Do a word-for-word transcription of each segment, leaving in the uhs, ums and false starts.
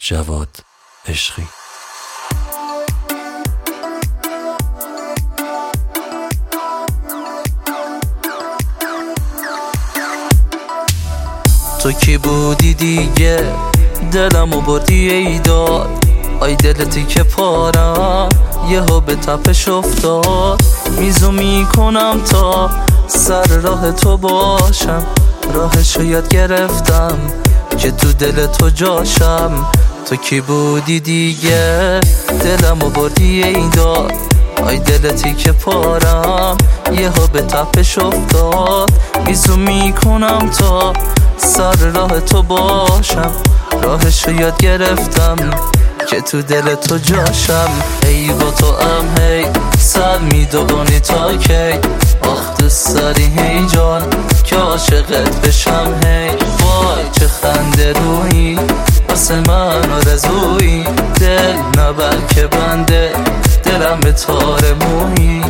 جواد عشقی. تو کی بودی دیگه دلمو بردی ایداد، آی دلتی که پارم یهو به تپش افتاد. میزو میکنم تا سر راه تو باشم، راهشو یاد گرفتم که تو دل تو جاشم. تو کی بودی دیگه دلمو بردی ایداد، آی دلتی که پارم یهو به تپش افتاد. میزو میکنم تا سر راه تو باشم، راهشو یاد گرفتم که تو دل تو جاشم. ای با تو ام هی سر میدوانی تا کی، آخ دوست داری هی جان که عاشقت بشم هی. وای چه خنده رویی واسه من آرزویی، دل نبر که بنده دلم به تار مویی.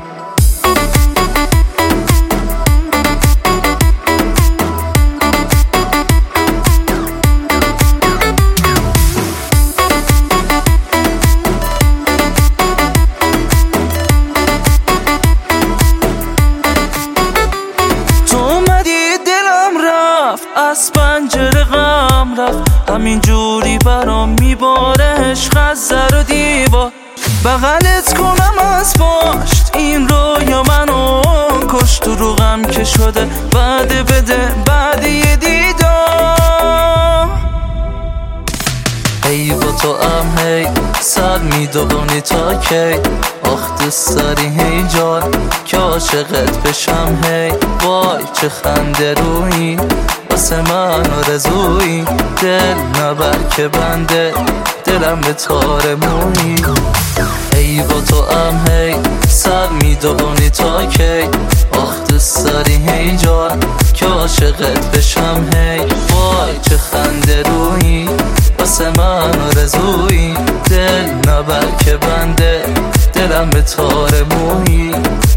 از پنجره غم رفت، همین جوری برام میباره عشق از در و دیوار. بغلت کنم از پشت این رویا منو کشت، تو رو غم که شده بعد بده بعد یه دیدار. ای با تو ام هی سر میدوانی تا کی، آخ دوست داری هی جان که عاشقت بشم هی. وای چه خنده رویی واسه من آرزویی، دل نبر که بنده دلم به تار مویی. ای با تو ام هی سر میدوانی تا کی، آخ دوست داری هی جان که عاشقت بشم هی. وای چه خنده رویی واسه من آرزویی، دل نبر که بنده دلم به تار مویی.